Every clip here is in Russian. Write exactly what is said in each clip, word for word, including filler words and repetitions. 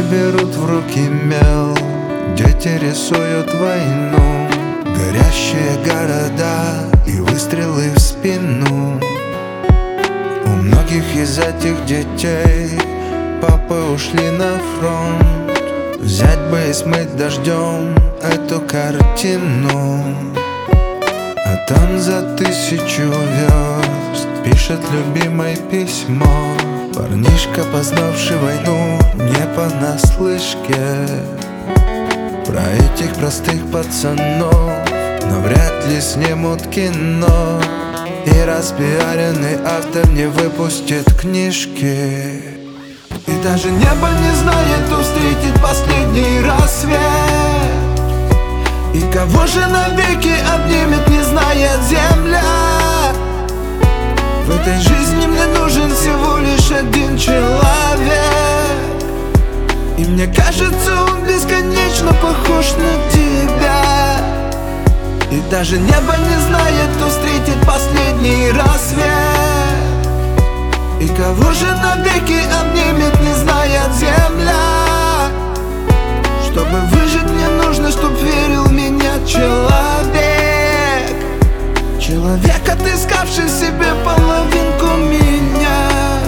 берут в руки мел, дети рисуют войну, горящие города и выстрелы в спину. У многих из этих детей папы ушли на фронт. Взять бы и смыть дождем эту картину. А там за тысячу верст пишет любимое письмо парнишка, познавший войну не понаслышке. Про этих простых пацанов, но вряд ли снимут кино, и распиаренный автор не выпустит книжки. И даже небо не знает, кто встретит последний рассвет, и кого же навеки обнимет, не знает земля. В этой жизни мне нужен всего лишь один человек, и мне кажется, он бесконечно похож на тебя. И даже небо не знает, кто встретит последний рассвет, и кого же навеки обнимет, не знает земля. Чтобы выжить, мне нужно, чтоб верил в меня человек. Человек, отыскавший в себе половинку меня.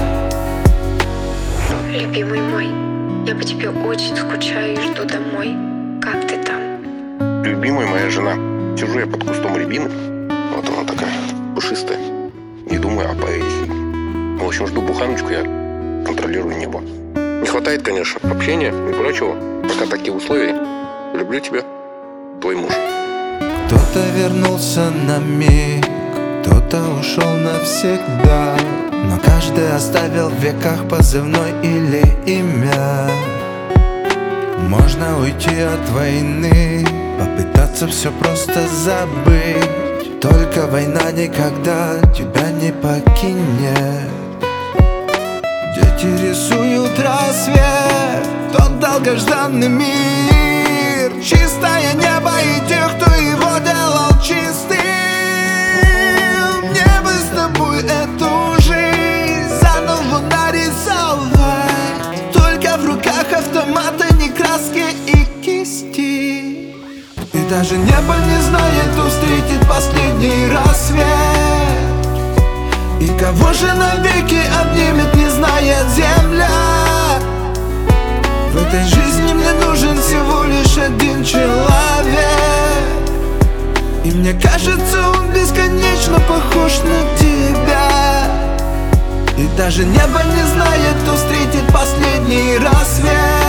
Любимый мой, я по тебе очень скучаю и жду домой. Как ты там? Любимая моя жена. Сижу я под кустом рябины. Вот она такая, пушистая. Не думаю о поэзии. В общем, жду буханочку, я контролирую небо. Не хватает, конечно, общения и прочего. Пока такие условия. Люблю тебя, твой муж. Кто-то вернулся на миг, кто-то ушел навсегда, но каждый оставил в веках позывной или имя. Можно уйти от войны, попытаться все просто забыть, только война никогда тебя не покинет. Дети рисуют рассвет, тот долгожданный мир, чистое небо и тех, кто его делал чистым. Мне бы с тобой эту жизнь заново нарисовать, только в руках автомата, не краски и кисти. И даже небо не знает, кто встретит последний рассвет, и кого же навеки обнимет, не знает земля. В этой жизни мне нужен всего лишь один человек, и мне кажется, он бесконечно похож на тебя. И даже небо не знает, кто встретит последний рассвет,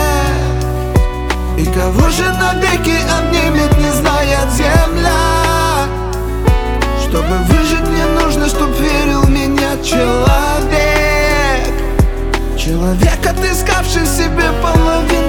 и кого же навеки обнимет, не знает земля. Чтобы выжить, мне нужно, чтоб верил в меня человек. Человек, отыскавший в себе половину